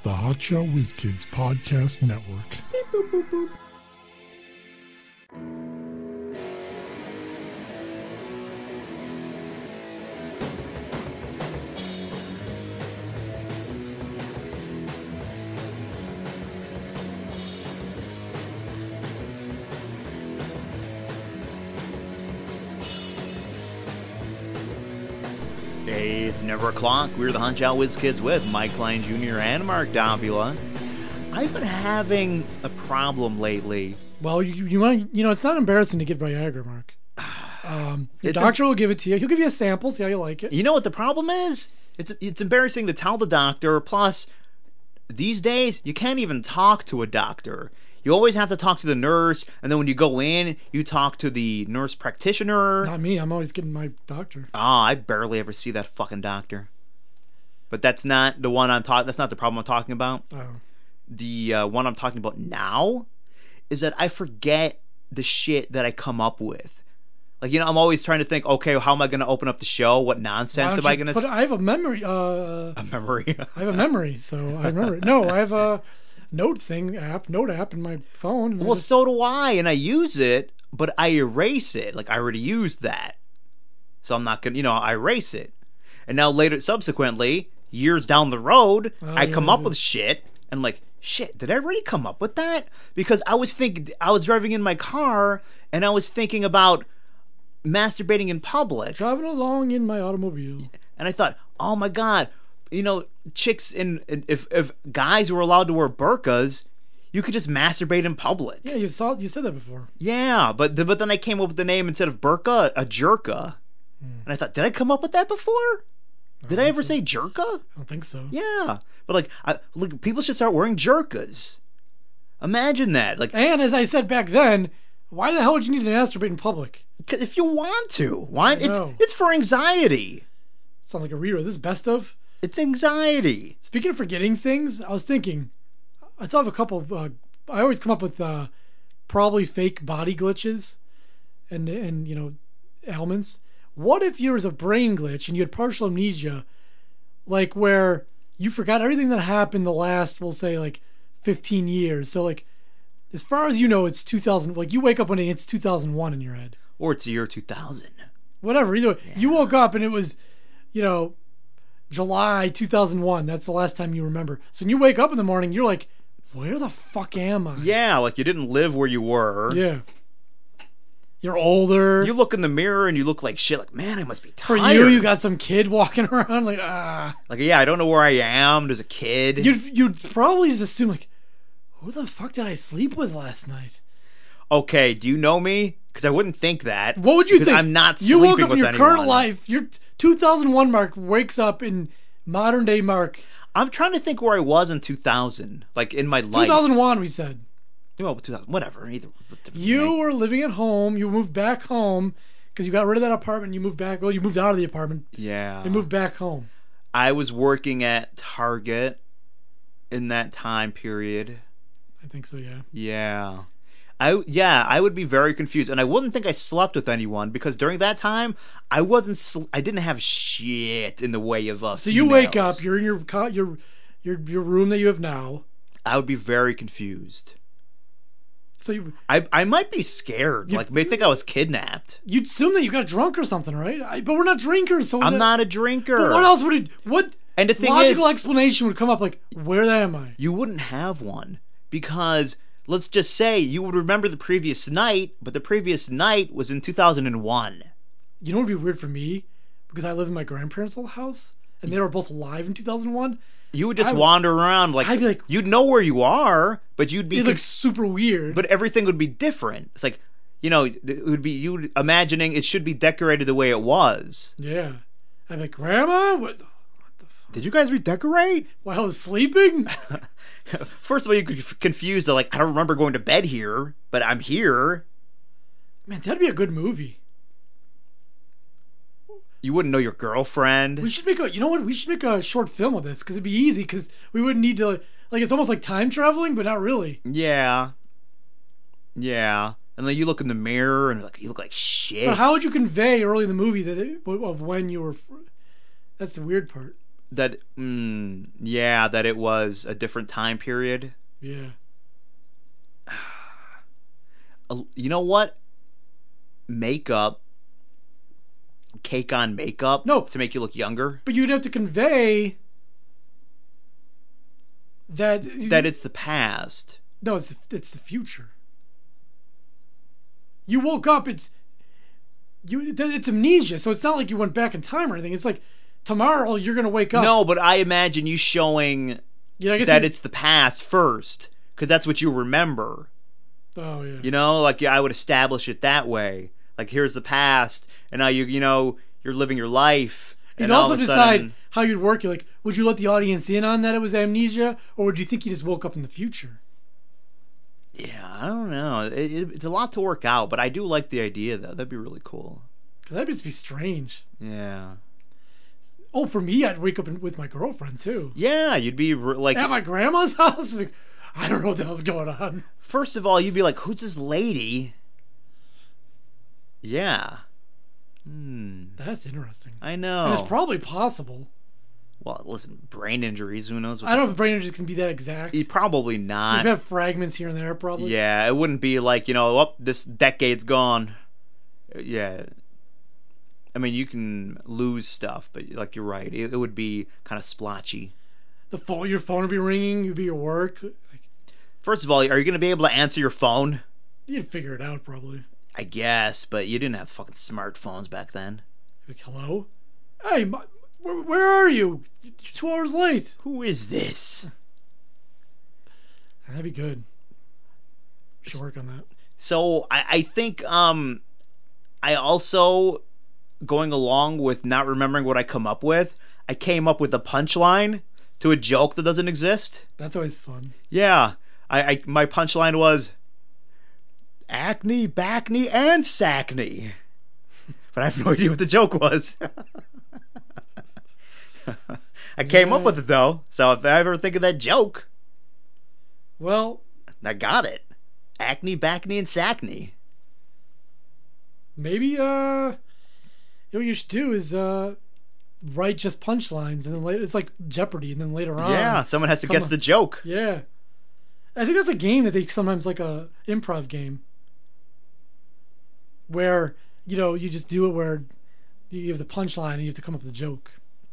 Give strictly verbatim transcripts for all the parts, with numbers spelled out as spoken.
the Hotshot Whiz Kids Podcast Network. Beep, boop, boop, boop. Hey, it's never o'clock. We're the Hotshot Whiz Kids with Mike Klein Junior and Mark Davila. I've been having a problem lately. Well, you you want you know it's not embarrassing to get Viagra, Mark. Um, your It's doctor will give it to you. He'll give you a sample, see how you like it. You know what the problem is? It's it's embarrassing to tell the doctor. Plus, these days you can't even talk to a doctor. You always have to talk to the nurse, and then when you go in, you talk to the nurse practitioner. Not me. I'm always getting my doctor. Ah, I barely ever see that fucking doctor. But that's not the one I'm talking. That's not the problem I'm talking about. Oh. The uh, one I'm talking about now is that I forget the shit that I come up with. Like, you know, I'm always trying to think, okay, how am I going to open up the show? What nonsense am I going to... But I have a memory. Uh, a memory? I have a memory, so I remember it. No, I have a note thing app, note app in my phone. And Well, just... so do I, and I use it, but I erase it. Like, I already used that. So I'm not going to, you know, I erase it. And now later, subsequently, years down the road, Oh, I come yeah, up yeah. with shit, and I'm like, shit, did I really come up with that? Because I was thinking, I was driving in my car, and I was thinking about masturbating in public, Driving along in my automobile. and I thought, oh my god, you know, chicks in, in if if guys were allowed to wear burqas, you could just masturbate in public. Yeah, you saw you said that before. Yeah, but the, but then I came up with the name instead of burqa, a jerka, and I thought, did I come up with that before? Did I ever say jerka? I don't think so. Yeah, but like, I, look, people should start wearing jerkas. Imagine that, like, And as I said back then, why the hell would you need to masturbate in public? 'cause if you want to, why? I It's know. it's for anxiety. Sounds like a reader. This is best of. It's anxiety. Speaking of forgetting things, I was thinking, I thought of a couple of, uh, I always come up with uh, probably fake body glitches and, and, you know, ailments. What if there was a brain glitch and you had partial amnesia, like where you forgot everything that happened the last, we'll say, like fifteen years? So, like, as far as you know, it's two thousand, like you wake up one day and it's two thousand one in your head. Or it's the year two thousand. Whatever, either way, you woke up and it was, you know, July two thousand one. That's the last time you remember. So when you wake up in the morning, you're like, where the fuck am I? Yeah, like you didn't live where you were. Yeah. You're older. You look in the mirror and you look like shit. Like, man, I must be For tired. you, you got some kid walking around like, ah. like, yeah, I don't know where I am. There's a kid. You'd, you'd probably just assume, like, who the fuck did I sleep with last night? Okay, do you know me? Because I wouldn't think that. What would you because think? I'm not You sleeping woke up with in your anyone. current life. Your two thousand one Mark wakes up in modern day Mark. I'm trying to think where I was in two thousand. Like, in my life. two thousand one, we said. Well, two thousand, whatever. Either. You were living at home. You moved back home because you got rid of that apartment. You moved back. Well, you moved out of the apartment. Yeah. You moved back home. I was working at Target in that time period. I think so, yeah. Yeah. I yeah, I would be very confused, and I wouldn't think I slept with anyone because during that time I wasn't sl- I didn't have shit in the way of uh, So you wake females. up. You're in your co- your your your room that you have now. I would be very confused. So you I I might be scared. You- like, may think I was kidnapped. you'd assume that you got drunk or something, right? I, but we're not drinkers, so I'm that- not a drinker. But what else would it? What And the thing logical is- explanation would come up? Like, where am I? You wouldn't have one because let's just say you would remember the previous night, but the previous night was in two thousand one. You know what would be weird for me? Because I live in my grandparents' old house, and they were both alive in two thousand one. You would just I would- wander around like, I'd be like- you'd know where you are, but you'd be It conf- looks super weird. but everything would be different. It's like, you know, it would be you would imagining it should be decorated the way it was. yeah, I'm like, Grandma, what? Did you guys redecorate? While I was sleeping? First of all, you could f- confuse the like, I don't remember going to bed here, but I'm here. Man, that'd be a good movie. You wouldn't know your girlfriend. We should make a. You know what? We should make a short film of this because it'd be easy. Because we wouldn't need to. Like, it's almost like time traveling, but not really. Yeah. Yeah. And then you look in the mirror and like you look like shit. But how would you convey early in the movie that it, of when you were? That's the weird part. that mm, yeah, that it was a different time period. Yeah. You know what? Makeup, cake on makeup, No. to make you look younger. But you'd have to convey that That it's the past. no, it's it's the future. You woke up. It's you. It's amnesia, so it's not like you went back in time or anything. It's like tomorrow you're gonna wake up. No, but I imagine you showing yeah, I guess that you- it's the past first, because that's what you remember. Oh yeah. You know, like yeah, I would establish it that way. Like here's the past, and now you you know you're living your life. You'd And all also of a decide sudden, how you'd work it. Like, would you let the audience in on that it was amnesia, or would you think you just woke up in the future? yeah, I don't know. It, it, it's a lot to work out, but I do like the idea though. That'd be really cool. Because that'd just be strange. Yeah, Oh, for me, I'd wake up in, with my girlfriend too. yeah. You'd be re- like, At my grandma's house. Like, I don't know what the hell's going on. first of all, you'd be like, "Who's this lady?" Yeah. Hmm. That's interesting. I know. And it's probably possible. Well, listen, brain injuries. Who knows? What I don't know if brain injuries can be that exact. the- Probably You've not. had fragments here and there, probably. Yeah, it wouldn't be like, you know, oh, this decade's gone. Yeah. I mean, you can lose stuff, but like you're right, it, it would be kind of splotchy. The phone, your phone would be ringing. You'd be your work. Like, First of all, are you going to be able to answer your phone? you'd figure it out probably. I guess, but you didn't have fucking smartphones back then. Like, hello? Hey, my, where, where are you? You're two hours late. Who is this? That'd be good. We should work on that. So I, I think um, I also, going along with not remembering what I come up with, I came up with a punchline to a joke that doesn't exist. That's always fun. Yeah, I, I my punchline was acne, backney, and sackney. But I have no idea what the joke was. I came Yeah. up with it though, so if I ever think of that joke, Well, I got it. Acne, backney, and sackney. maybe, uh, what you should do is, uh, write just punchlines and then later, it's like Jeopardy, and then later on. Yeah, someone has to come guess on. the joke. Yeah. I think that's a game that they sometimes like a improv game where, you know, you just do it where you have the punchline and you have to come up with a joke.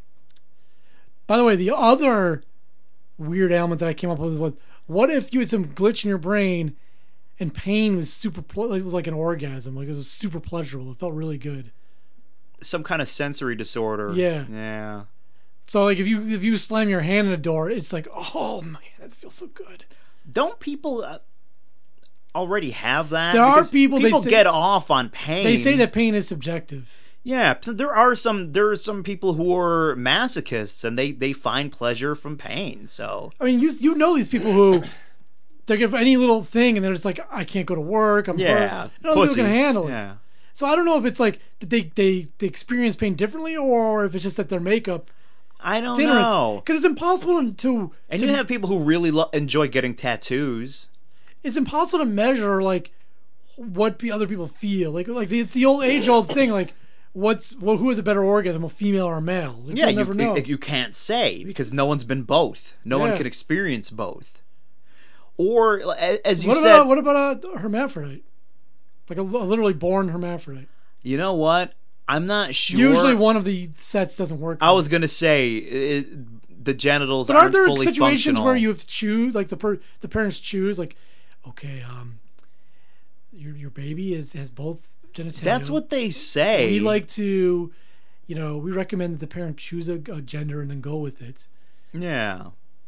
By the way, the other weird element that I came up with was, what if you had some glitch in your brain and pain was super, ple- like, it was like an orgasm, like it was super pleasurable. It felt really good. Some kind of sensory disorder. Yeah. Yeah. So like if you if you slam your hand in a door, it's like, oh man, that feels so good. Don't people uh, already have that? There are Because people, they People say- get off on pain. They say that pain is subjective. Yeah, so there are some there are some people who are masochists and they, they find pleasure from pain. So I mean, you you know these people who they get any little thing and they're just like, I can't go to work. I'm yeah, hurt. No one's gonna pussies. handle it. Yeah. So I don't know if it's like that they, they they experience pain differently, or if it's just that their makeup. I don't It's interesting know. because it's impossible to. And to- you have people who really lo- enjoy getting tattoos. It's impossible to measure like what pe- other people feel. Like like the, it's the old age old thing. Like what's well, who has a better orgasm, a female or a male? Like, Yeah, you'll you, never know. you you can't say because no one's been both. No one Yeah. can experience both. Or a- as you what said, about what about a hermaphrodite? Like a, a literally born hermaphrodite. you know what? I'm not sure. Usually one of the sets doesn't work. I was gonna say it, the genitals But aren't aren't there fully situations functional. where you have to choose, like the per, the parents choose, like, okay, um, your your baby is has both genitalia. That's what they say. we like to, you know, we recommend that the parent choose a, a gender and then go with it. Yeah.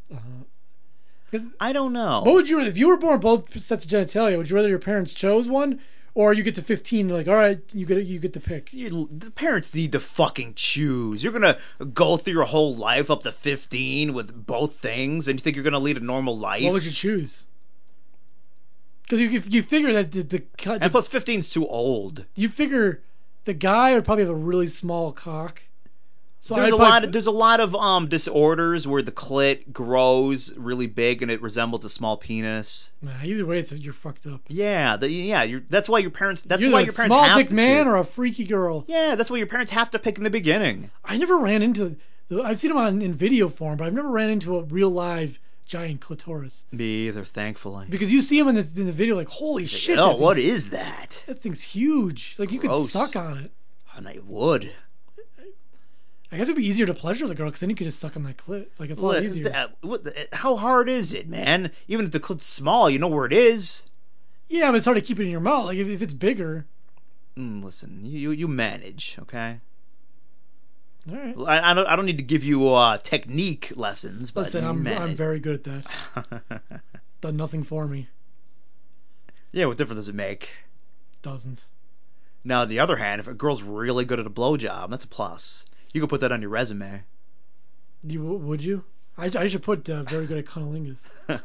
Because I don't know. what would you if you were born both sets of genitalia? Would you rather your parents chose one, or you get to fifteen, you're like, all right, you get you get to pick. You, the parents need to fucking choose. You're gonna go through your whole life up to fifteen with both things, and you think you're gonna lead a normal life? What would you choose? Because you you figure that the, the, the And plus, fifteen's too old. you figure the guy would probably have a really small cock. So There's I'd a probably lot. put- Of, there's a lot of um disorders where the clit grows really big and it resembles a small penis. Nah, either way, it's you're fucked up. Yeah, the, yeah. You're, that's why your parents. That's You're why the your parents small have dick to man choose. or a freaky girl. Yeah, that's why your parents have to pick in the beginning. I never ran into The, I've seen them on in video form, but I've never ran into a real live giant clitoris. Me either, thankfully. Because you see them in the, in the video, like, holy shit. Oh, that what thing's- is that? That thing's huge. Like, you could Gross. suck on it. And I would. I guess it'd be easier to pleasure the girl because then you could just suck on that clit. Like, it's a lot What- easier. that- what the- how hard is it, man? Even if the clit's small, you know where it is. Yeah, but it's hard to keep it in your mouth. Like, if, if it's bigger. Mm, listen, you, you you manage, okay? All right. I, I don't I don't need to give you uh, technique lessons, but Listen, you I'm, manage. I'm very good at that. Done nothing for me. Yeah, what difference does it make? Dozens. Now, on the other hand, if a girl's really good at a blowjob, that's a plus. You can put that on your resume. You Would you? I, I should put uh, very good at cunnilingus.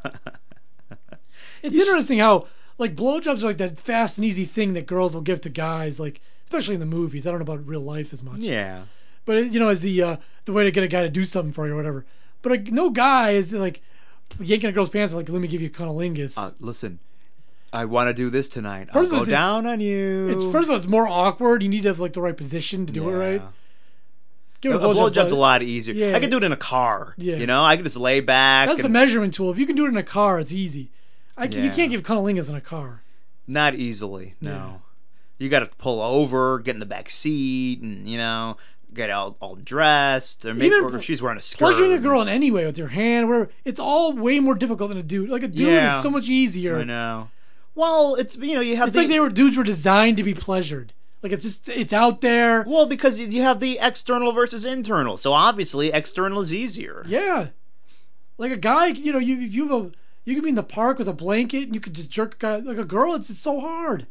It's You sh- interesting how, like, blowjobs are like that fast and easy thing that girls will give to guys, like, especially in the movies. I don't know about real life as much. Yeah. But, you know, as the uh, the way to get a guy to do something for you or whatever. But like, no guy is, like, yanking a girl's pants and, like, let me give you cunnilingus. Uh, listen, I want to do this tonight. First of I'll all, go it's- down on you. It's first of all, it's more awkward. You need to have like the right position to do it right. Give A, it a blowjob's blowjob's a like- lot easier. Yeah. I can do it in a car. Yeah. You know, I can just lay back. That's the and measurement tool. If you can do it in a car, it's easy. I, can- You Yeah. can't give cunnilingus in a car. Not easily. No. Yeah. You got to pull over, get in the back seat, and you know, get all, all dressed, or maybe Even or pl- if she's wearing a skirt. Pleasuring a girl in any way with your hand, where it's all way more difficult than a dude. Like a dude Yeah. is so much easier. I know. Well, it's you know you have It's the, like they were dudes were designed to be pleasured. Like it's just it's out there. well because you have the external versus internal. So obviously external is easier. Yeah. Like a guy, you know, you if you have a you could be in the park with a blanket and you could just jerk a guy like a girl. It's, it's so hard.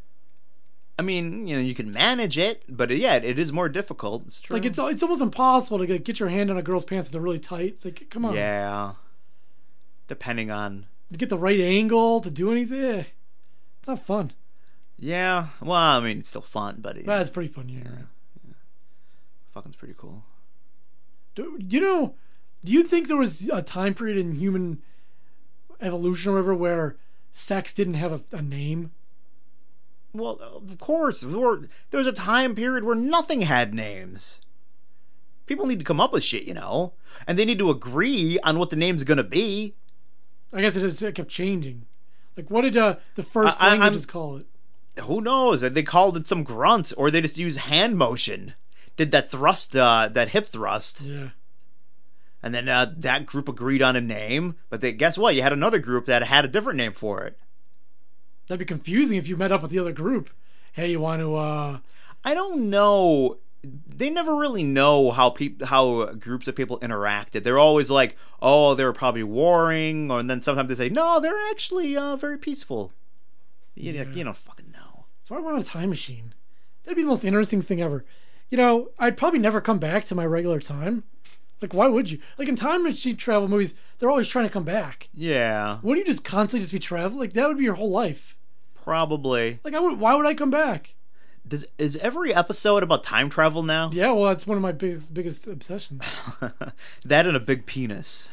I mean, you know, you can manage it, but yeah, it is more difficult. It's true. Like it's it's almost impossible to get, get your hand on a girl's pants if they're really tight. It's like come on, yeah. Depending on to get the right angle to do anything. eh, It's not fun. yeah, well, I mean, it's still fun, but it, But it's pretty fun. Yeah. yeah. fucking's pretty cool. Do, you know? Do you think there was a time period in human evolution or whatever where sex didn't have a, a name? Well, of course, there were- there was a time period where nothing had names. People need to come up with shit, you know, and they need to agree on what the name's gonna be. I guess it, is, it kept changing. Like, what did uh, the first I- I- languages I'm- call it? Who knows? They called it some grunt, or they just used hand motion. Did that thrust, uh, that hip thrust, Yeah. and then uh, that group agreed on a name. But they, guess what? You had another group that had a different name for it. That'd be confusing if you met up with the other group. Hey, you want to, uh... I don't know. They never really know how peop- how groups of people interacted. They're always like, oh, they were probably warring, or and then sometimes they say, no, they're actually uh, very peaceful. You, Yeah. you don't fucking know. So I want a time machine. That'd be the most interesting thing ever. You know, I'd probably never come back to my regular time. Like, why would you? Like, in time machine travel movies, they're always trying to come back. Yeah, Wouldn't you just constantly just be traveling? Like, that would be your whole life. probably. Like, I would, why would I come back? Does is every episode about time travel now? Yeah, well, that's one of my biggest biggest obsessions. That and a big penis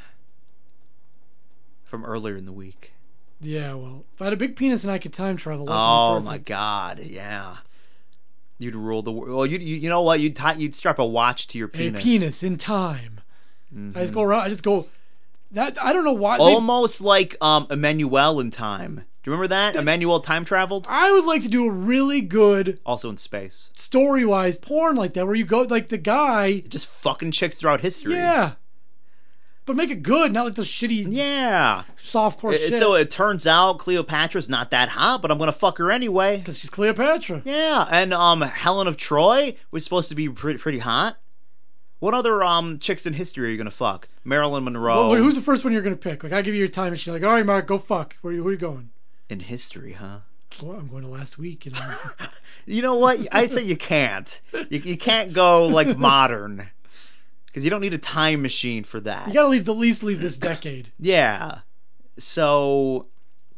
from earlier in the week. Yeah, well, if I had a big penis and I could time travel, life would be Oh my perfect. god, yeah. You'd rule the world. Well, you you you know what? You'd tie, you'd strap a watch to your A penis. penis in time. Mhm. I just go around. I just go. That I don't know why. they- Almost like um Emmanuel in time. Do you remember that? Emmanuel time traveled, I would like to do a really good also in space. story-wise porn like that, where you go like the guy. Just fucking chicks throughout history. Yeah. But make it good, not like those shitty Yeah. softcore It- shit. so it turns out Cleopatra's not that hot, but I'm gonna fuck her anyway. Because she's Cleopatra. Yeah, and um Helen of Troy was supposed to be pretty pretty hot. What other um chicks in history are you gonna fuck? Marilyn Monroe. Well, who's the first one you're gonna pick? Like, I give you your time machine. Like, all right, Mark, go fuck. Where are you, where are you going? in history, huh? Well, I'm going to last week. You know. You know what? I'd say you can't. You, you can't go like modern because you don't need a time machine for that. You gotta leave the least leave this decade. Yeah. So,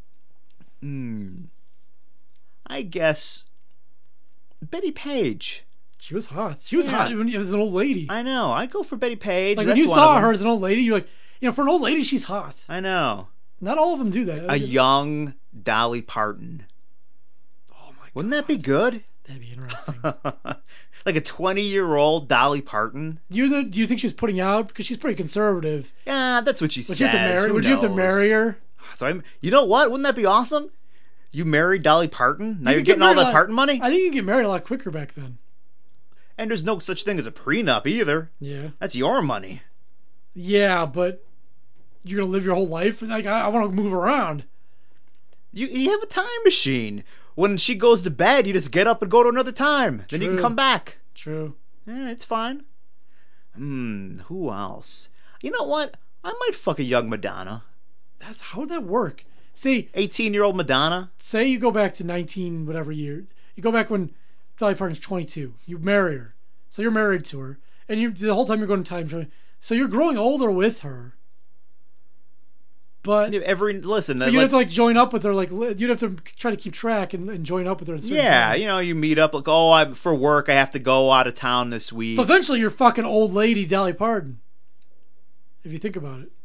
hmm. I guess Betty Page. She was hot. She was Yeah. hot when as an old lady. I know. I'd go for Betty Page. Like That's when you one saw of her them. as an old lady, you're like, you know, for an old lady, she's hot. I know. Not all of them do that. A young Dolly Parton. Oh my god, Wouldn't that be good? that'd be interesting. Like like a twenty-year-old Dolly Parton. You the, do you think she's putting out because she's pretty conservative? Yeah, that's what she Would says. you have to marry? Who Would you have to knows? marry her? So I'm. You know what? Wouldn't that be awesome? You married Dolly Parton. Now You you're could get getting all married a that lot- Parton money, I think you could get married a lot quicker back then. and there's no such thing as a prenup either. Yeah. That's your money. Yeah, but you're gonna live your whole life. Like I, I want to move around. You you have a time machine. When she goes to bed, you just get up and go to another time. Then you can True. come back. True. Yeah, it's fine. Hmm. Who else? You know what? I might fuck a young Madonna. That's how would that work? See, eighteen-year-old Madonna. say you go back to nineteen whatever year. You go back when Dolly Parton's twenty-two. You marry her, so you're married to her, and you the whole time you're going to time travel. So you're growing older with her. But Every listen. But Like, you'd have to like join up with her, like li- you'd have to try to keep track and, and join up with her. At a certain yeah, time. you know, you meet up like, oh, I'm for work. I have to go out of town this week. So eventually, you're fucking old lady Dolly Parton. If you think about it,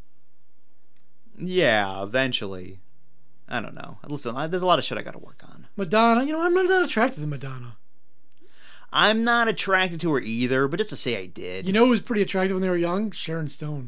yeah, eventually. I don't know. Listen, I, there's a lot of shit I got to work on. Madonna. You know, I'm not that attracted to Madonna. I'm not attracted to her either, but just to say I did. You know who was pretty attractive when they were young? Sharon Stone.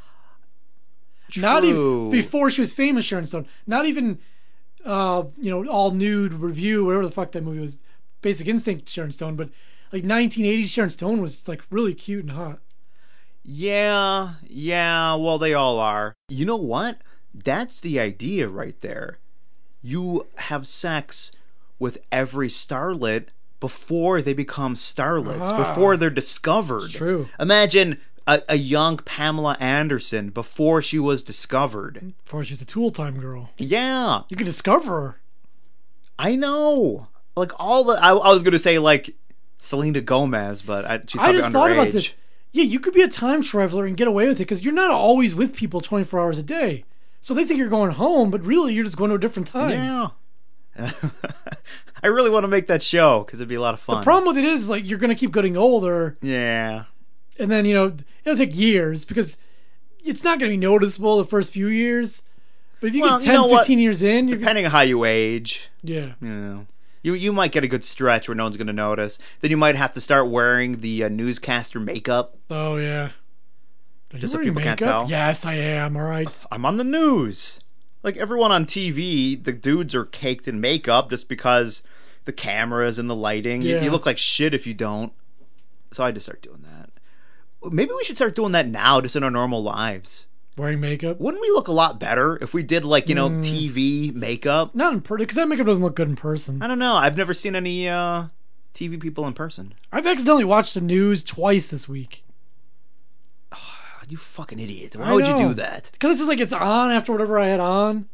Not even True. before she was famous, Sharon Stone. Not even, uh, you know, all nude review, whatever the fuck that movie was. Basic Instinct, Sharon Stone, but like nineteen eighties Sharon Stone was like really cute and hot. Yeah, yeah, well, they all are. You know what? That's the idea right there. You have sex with every starlet before they become starlets, Ah. before they're discovered. It's true. Imagine a, a young Pamela Anderson before she was discovered. Before she was a Tool Time girl. Yeah, You could discover her. I know. Like all the, I, I was gonna say like Selena Gomez, but I, she's I probably just thought about underage. this. Yeah, you could be a time traveler and get away with it because you're not always with people twenty-four hours a day. So they think you're going home, but really you're just going to a different time. Yeah. I really want to make that show because it'd be a lot of fun. The problem with it is like you're going to keep getting older, Yeah. and then you know it'll take years because it's not going to be noticeable the first few years. But if you Well, get you ten, know what? fifteen years in, you're Depending on how you age, yeah. you know, you you might get a good stretch where no one's going to notice. Then you might have to start wearing the uh, newscaster makeup. Oh yeah. Are you Just so wearing people can't makeup? tell? Yes, I am. All right. I'm on the news. Like everyone on T V, the dudes are caked in makeup just because the cameras and the lighting. You, Yeah. you look like shit if you don't. So I had to start doing that. Maybe we should start doing that now, just in our normal lives. Wearing makeup. Wouldn't we look a lot better if we did like, you know, Mm. T V makeup? Not in person because that makeup doesn't look good in person. I don't know. I've never seen any uh, T V people in person. I've accidentally watched the news twice this week. God, you fucking idiot. Why I would you know. do that? Because it's just like it's on after whatever I had on.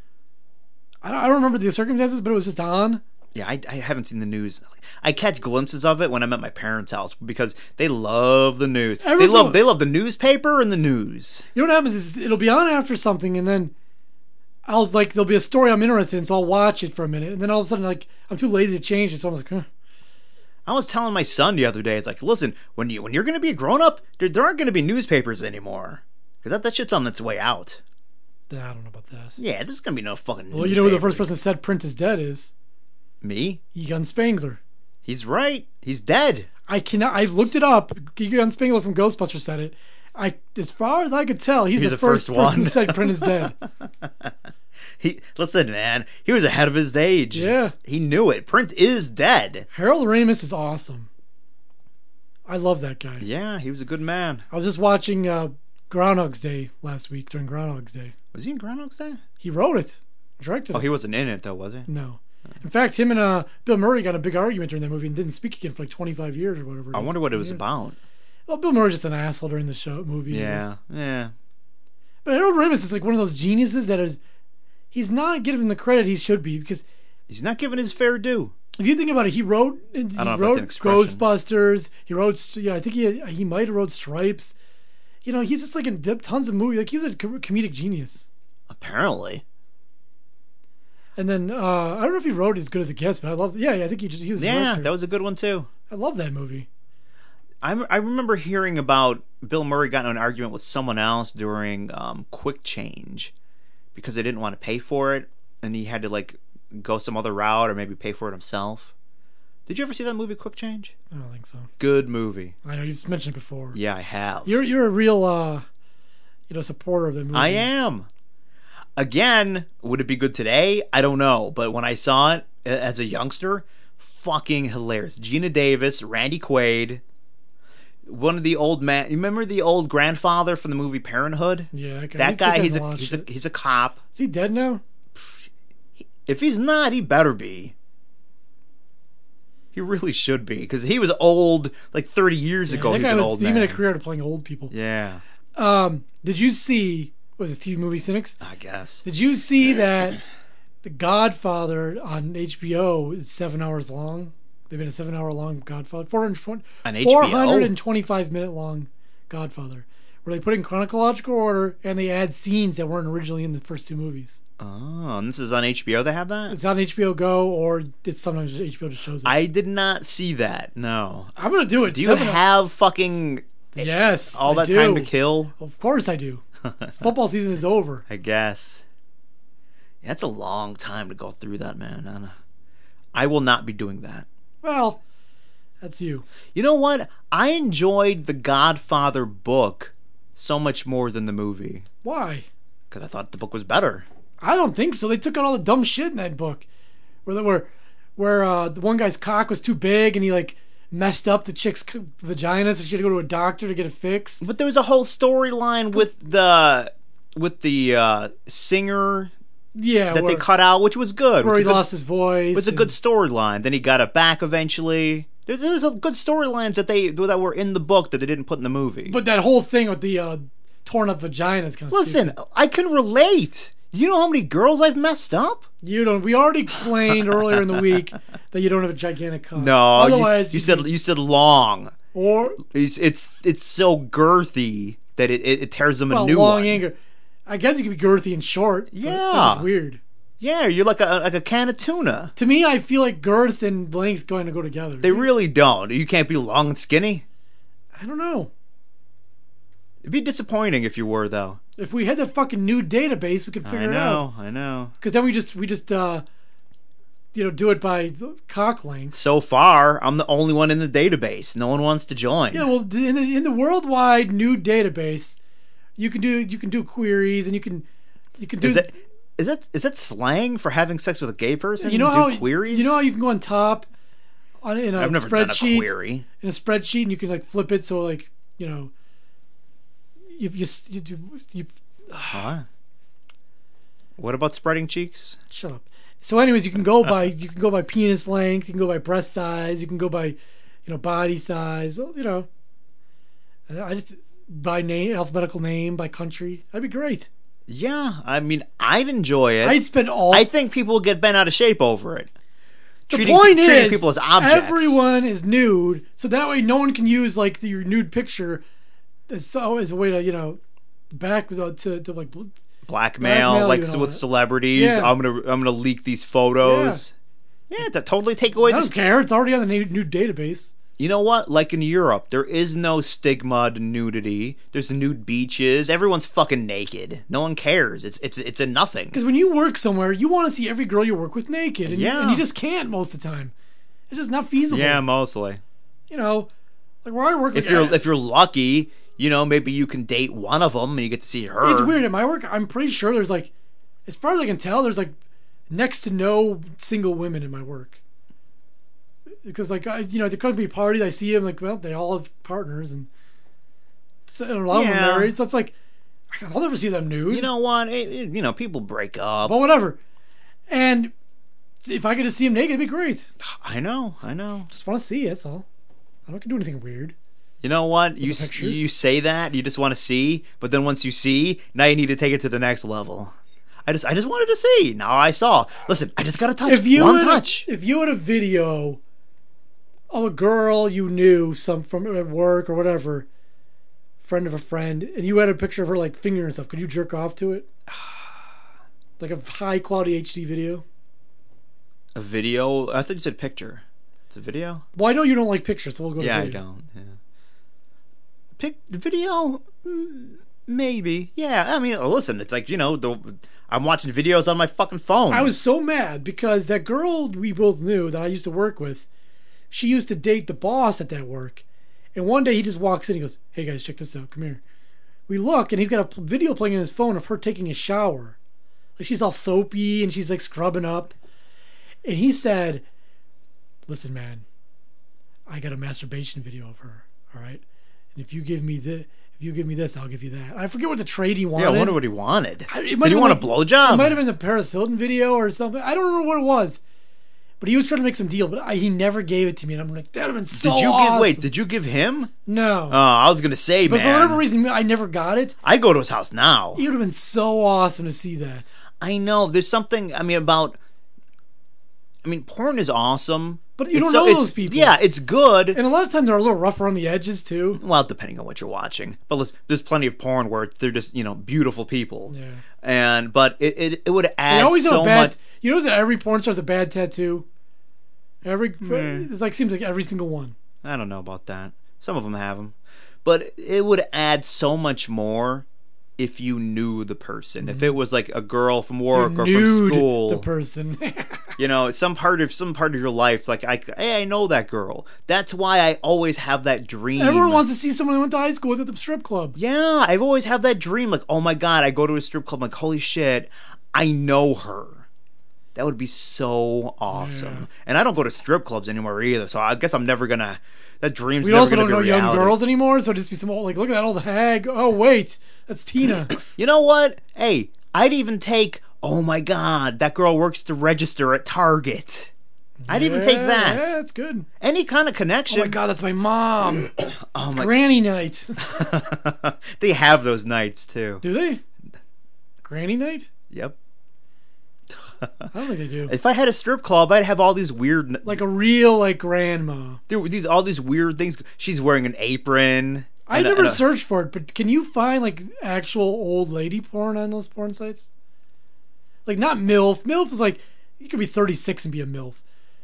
I don't, I don't remember the circumstances, but it was just on. Yeah, I, I haven't seen the news. I catch glimpses of it when I'm at my parents' house because they love the news. They Everyone's love so- they love the newspaper and the news. You know what happens is it'll be on after something, and then I'll like there'll be a story I'm interested in, so I'll watch it for a minute, and then all of a sudden like I'm too lazy to change it, so I'm like, huh. I was telling my son the other day, it's like, listen, when you when you're going to be a grown up, there, there aren't going to be newspapers anymore because that that shit's on its way out. Nah, I don't know about that. Yeah, there's going to be no fucking. Well, you know who the newspapers. first person that said print is dead is Me? Egon Spengler. He's right. He's dead. I cannot. I've looked it up. Egon Spengler from Ghostbusters said it. I, as far as I could tell, he's, He's the, the first, first person one. who said print is dead. He listen, man. He was ahead of his age. Yeah. He knew it. Print is dead. Harold Ramis is awesome. I love that guy. Yeah, he was a good man. I was just watching uh, Groundhog's Day last week during Groundhog's Day. Was he in Groundhog's Day? He wrote it, directed Oh, it. he wasn't in it though, was he? No. In fact, him and uh, Bill Murray got in a big argument during that movie and didn't speak again for like twenty-five years or whatever. I is. wonder what it was Yeah. about. Well, Bill Murray's just an asshole during the show movie. I Yeah, guess. yeah. But Harold Ramis is like one of those geniuses that is. He's not given the credit he should be because He's not given his fair due. if you think about it, he wrote. He I don't know if wrote that's an expression. Ghostbusters. He wrote. You know, I think he he might have wrote Stripes. You know, he's just like in dip- tons of movies. Like he was a com- comedic genius. Apparently. And then uh, I don't know if he wrote as good as it gets, but I love. Yeah, yeah I think he just he was. a Yeah, director. that was a good one too. I love that movie. I, I remember hearing about Bill Murray got in an argument with someone else during um, Quick Change because they didn't want to pay for it, and he had to like go some other route or maybe pay for it himself. Did you ever see that movie, Quick Change? I don't think so. Good movie. I know you've mentioned it before. Yeah, I have. You're you're a real uh, you know, supporter of the movie. I am. Again, would it be good today? I don't know. But when I saw it as a youngster, fucking hilarious. Gina Davis, Randy Quaid, one of the old man. You remember the old grandfather from the movie Parenthood? Yeah, okay. That He's guy. taken He's a a lot of he's a shit. he's a cop. Is he dead now? If he's not, he better be. He really should be, because he was old like thirty years Yeah, ago. that He was guy an was old even man. a career to playing old people. Yeah, Um, did you see? Was it T V movie Cynics? I guess. Did you see that The Godfather on H B O is seven hours long? They've been a seven-hour-long Godfather, four hundred On H B O? four hundred twenty-five minute long Godfather, where they put in chronological order and they add scenes that weren't originally in the first two movies. Oh, and this is on H B O. They have that. It's on H B O Go, or it's sometimes H B O just shows it. I did not see that. No. I'm gonna do it. Do you Seven- have fucking Yes, all I that time do. to kill? Of course I do. Football season is over. I guess. Yeah, that's a long time to go through that, man. I, don't- I will not be doing that. Well, that's you. You know what? I enjoyed the Godfather book so much more than the movie Why? because I thought the book was better. I don't think so. They took out all the dumb shit in that book, where they were, where uh, the one guy's cock was too big and he like messed up the chick's c- vagina, so she had to go to a doctor to get it fixed. But there was a whole storyline with the with the uh, singer Yeah, that where, they cut out, which was good. where Which he was a good- lost his voice. It was a and- good storyline. Then he got it back eventually. There's there was a good storylines that they that were in the book that they didn't put in the movie. But that whole thing with the uh, torn up vagina is kind of listen, I can relate. You know how many girls I've messed up? You don't. We already explained earlier in the week that you don't have a gigantic cock. No, you, Otherwise, you you'd said be- you said long. or It's it's it's so girthy that it, it, it tears them a well, new long one. anger. I guess you could be girthy and short. but Yeah. that's weird. Yeah, you're like a like a can of tuna. To me, I feel like girth and length going to go together. They really don't. You can't be long and skinny. I don't know. It'd be disappointing if you were, though. If we had the fucking nude database, we could figure I it out. know, I know. Because then we just we just uh, you know do it by the cock length. So far, I'm the only one in the database. No one wants to join. Yeah, well, in the in the worldwide nude database, you can do you can do queries and you can you can do. Is that is that is that slang for having sex with a gay person? you know do how queries? you know how you can go on top on in a I've never done a spreadsheet query. in a spreadsheet and you can like flip it so like you know you you you, you, you What? What about spreading cheeks? shut up. So, anyways, you can go by you can go by penis length, you can go by breast size, you can go by you know body size, you know. I just by name, alphabetical name, by country. That'd be great. Yeah, I mean, I'd enjoy it. I'd spend all. I think people would get bent out of shape over it. the treating, point treating is, people as objects. everyone is nude, so that way no one can use like the, your nude picture as so as a way to you know back to to, to like. blackmail, blackmail like you and all with that. celebrities. Yeah. I'm gonna I'm gonna leak these photos. Yeah, to totally take away I this. don't care. It's already on the nude, nude database. You know what? Like in Europe, there is no stigma to nudity. There's nude beaches. Everyone's fucking naked. No one cares. It's it's it's a nothing. Because when you work somewhere, you want to see every girl you work with naked, and, Yeah. you, and you just can't most of the time. It's just not feasible. Yeah, mostly. You know, like where I work. If like, you're eh, if you're lucky, you know, maybe you can date one of them and you get to see her. it's weird at my work. I'm pretty sure there's like, as far as I can tell, there's like next to no single women in my work. Because like I, you know, there could be parties. I see them like, well, they all have partners, and, so, and a lot of them Yeah. are married. So it's like, I'll never see them nude. You know what? It, it- you know, people break up. but whatever. And if I get to see them naked, it'd be great. I know, I know. Just want to see. That's all. I'm not gonna do anything weird. You know what? You the s- pictures? you say that you just want to see, but then once you see, now you need to take it to the next level. I just I just wanted to see. Now I saw. Listen, I just got to touch If you one had, touch. if you had a video of a girl you knew, some from at work or whatever, friend of a friend, and you had a picture of her like finger and stuff, could you jerk off to it? Like a high quality H D video. A video? I thought you said picture. It's a video? Well, I know you don't like pictures, so we'll go. Yeah, to I video. don't. Yeah. Pic video? Mm, Maybe. Yeah. I mean, listen, it's like, you know, the I'm watching videos on my fucking phone. I was so mad because that girl we both knew that I used to work with, she used to date the boss at that work. And one day he just walks in and he goes, "Hey guys, check this out. Come here." We look and he's got a video playing on his phone of her taking a shower. Like she's all soapy and she's like scrubbing up. And he said, "Listen, man, I got a masturbation video of her. All right. And if you give me the, if you give me this, I'll give you that." I forget what the trade he wanted. Yeah, I wonder what he wanted. I, Did he want like, a blowjob? It might have been the Paris Hilton video or something. I don't remember what it was. But he was trying to make some deal, but I, he never gave it to me. And I'm like, that would have been so Did you awesome. give? Wait, did you give him? No. Oh, I was gonna say, but man. for whatever reason, I never got it. I go to his house now. It would have been so awesome to see that. I know. There's something. I mean, about. I mean, porn is awesome. But you It's don't so- know it's- those people. Yeah, it's good. And a lot of times they're a little rough around the edges too. Well, depending on what you're watching, but let's, there's plenty of porn where they're just you know beautiful people. Yeah. And but it it, it would They add always have so a bad. much. You notice that every porn star has a bad tattoo. Every Mm. it's like seems like every single one. I don't know about that. Some of them have them, but it would add so much more if you knew the person. If it was like a girl from work You or from nude school, the person. you know, some part of some part of your life, like I, hey, I know that girl. That's why I always have that dream. Everyone wants to see someone they went to high school with at the strip club. Yeah, I've always had that dream. Like, oh my god, I go to a strip club. I'm like, holy shit, I know her. That would be so awesome. Yeah. And I don't go to strip clubs anymore either, so I guess I'm never gonna. That dream's We never also gonna don't be know reality. young girls anymore, so it'd just be some old, like, look at that old hag. Oh wait, that's Tina. You know what? Hey, I'd even take. Oh my god, that girl works the register at Target. I'd even take Yeah, that. Yeah, that's good. Any kind of Oh connection. my god, that's my mom. Oh It's my. Granny night. They have those nights too. Do they? Granny night? Yep. I don't think they do. If I had a strip club, I'd have all these weird. Like a real like grandma. There were these all these weird things. She's wearing an apron. I and a- never and a- searched for it, but can you find like actual old lady porn on those porn sites? Like not MILF. MILF is like you could be thirty-six and be a MILF.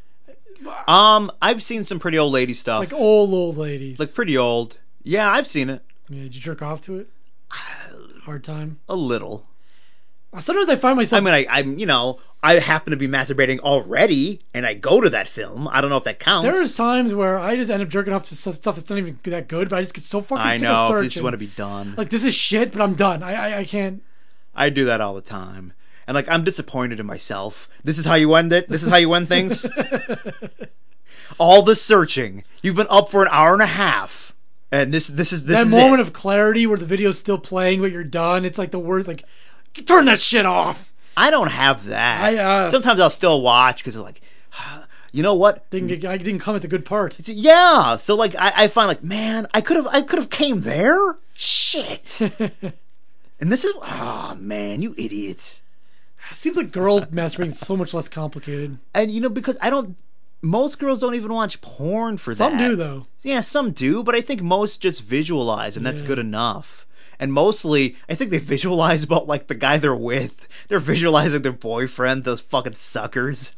Um, I've seen some pretty old lady stuff. Like old old ladies. Like pretty old. Yeah, I've seen it Yeah, did you jerk off to it? Hard time. a little. Sometimes I find myself. I mean, I, I'm you know, I happen to be masturbating already, and I go to that film. I don't know if that counts. There's times where I just end up jerking off to stuff stuff that's not even that good, but I just get so fucking I sick of know. searching. I just want to be done. Like this is shit, but I'm done. I I, I can't. I do that all the time. And like I'm disappointed in myself. This is how you end it? This is how you end things? All the searching. You've been up for an hour and a half. And this this is this that is moment it. of clarity where the video's still playing, but you're done. It's like the words like, turn that shit off. I don't have that. I, uh, Sometimes I'll still watch because like, you know what? Didn't get, I didn't come at the good part. It's- yeah. So like I, I find like, man, I could have I could have came there. Shit. And this is ah oh, man, you idiots. It seems like girl masturbating is so much less complicated. And you know because I don't. Most girls don't even watch porn for Some that. do though. Yeah, some do, but I think most just visualize, and that's Yeah. good enough. And mostly, I think they visualize about like the guy they're with. They're visualizing their boyfriend, those fucking suckers.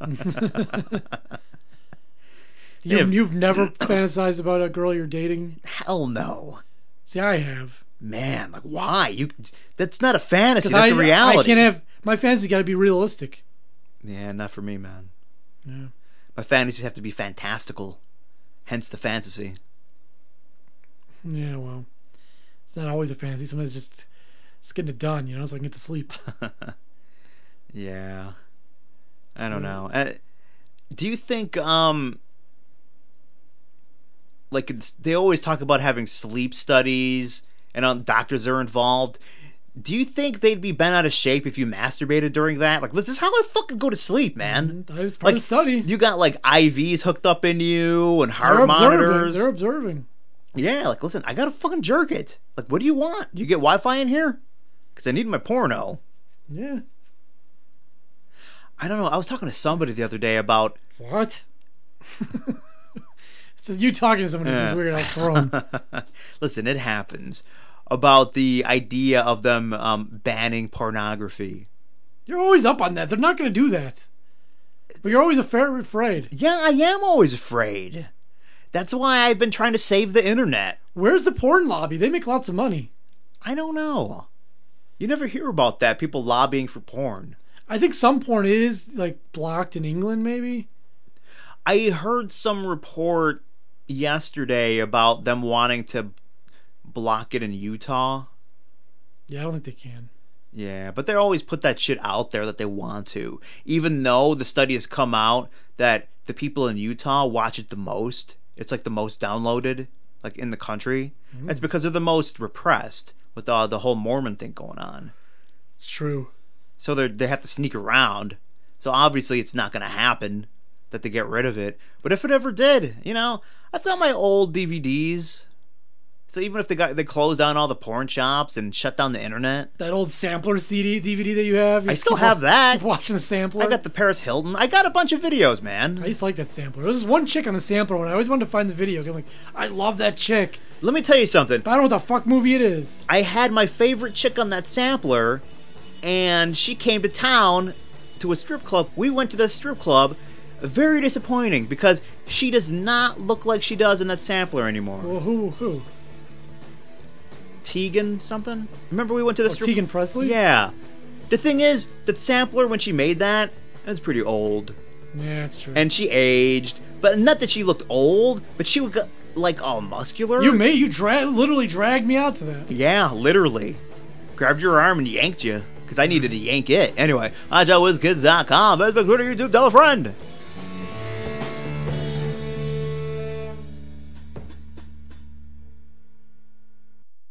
You, Yeah. You've never fantasized about a girl you're dating? Hell no, See, I have. man. Like, why? You? That's not a fantasy. 'Cause That's I, a reality. I can't have my fantasy. Got to be realistic. Yeah, not for me, man. Yeah. My fantasies have to be fantastical. Hence the fantasy. Yeah. Well, it's not always a fantasy. Sometimes it's just just getting it done, you know, so I can get to sleep. Yeah. I don't So- know. Uh, do you think um like it's, they always talk about having sleep studies and um, doctors are involved. Do you think they'd be bent out of shape if you masturbated during that? Like, this is how I fucking go to sleep, man. That was part Like, of the study. You got like I Vs hooked up in you and They're heart observing. monitors. They're observing. Yeah, like listen, I gotta fucking jerk it. Like, what do you want? You get Wi-Fi in here? Because I need my porno. Yeah. I don't know. I was talking to somebody the other day about. What? So you talking to someone who Yeah. seems weird. I was thrown. Listen, it happens. About the idea of them um, banning pornography. You're always up on that. They're not going to do that. But you're always a fair afraid. Yeah, I am always afraid. That's why I've been trying to save the internet. Where's the porn lobby? They make lots of money. I don't know. You never hear about that. People lobbying for porn. I think some porn is like blocked in England, maybe. I heard some report yesterday about them wanting to block it in Utah. Yeah, I don't think they can. Yeah, but they always put that shit out there that they want to. Even though the study has come out that the people in Utah watch it the most. It's like the most downloaded, like in the country. Mm. It's because they're the most repressed with the, the whole Mormon thing going on. It's true. So they they have to sneak around. So obviously it's not going to happen that they get rid of it. But if it ever did, you know, I've got my old D V Ds. So even if they got they closed down all the porn shops and shut down the internet, that old sampler C D D V D that you have, you I still have that. Keep watching the sampler. I got the Paris Hilton. I got a bunch of videos, man. I used to like that sampler. There was one chick on the sampler when I always wanted to find the video. I'm like, I love that chick. Let me tell you something. But I don't know what the fuck movie it is. I had my favorite chick on that sampler, and she came to town to a strip club. We went to the strip club. Very disappointing because she does not look like she does in that sampler anymore. Well, who who? Tegan something? Remember we went to the oh, strip Tegan Presley? Yeah. The thing is, that sampler when she made that, that's pretty old. Yeah, that's true. And she aged, but not that she looked old, but she would got like all muscular. You made you dra- literally dragged me out to that. Yeah, literally. Grabbed your arm and yanked you because I needed to yank it. Anyway, I J O Whiz Kids dot com. Facebook, Twitter, YouTube, tell a friend.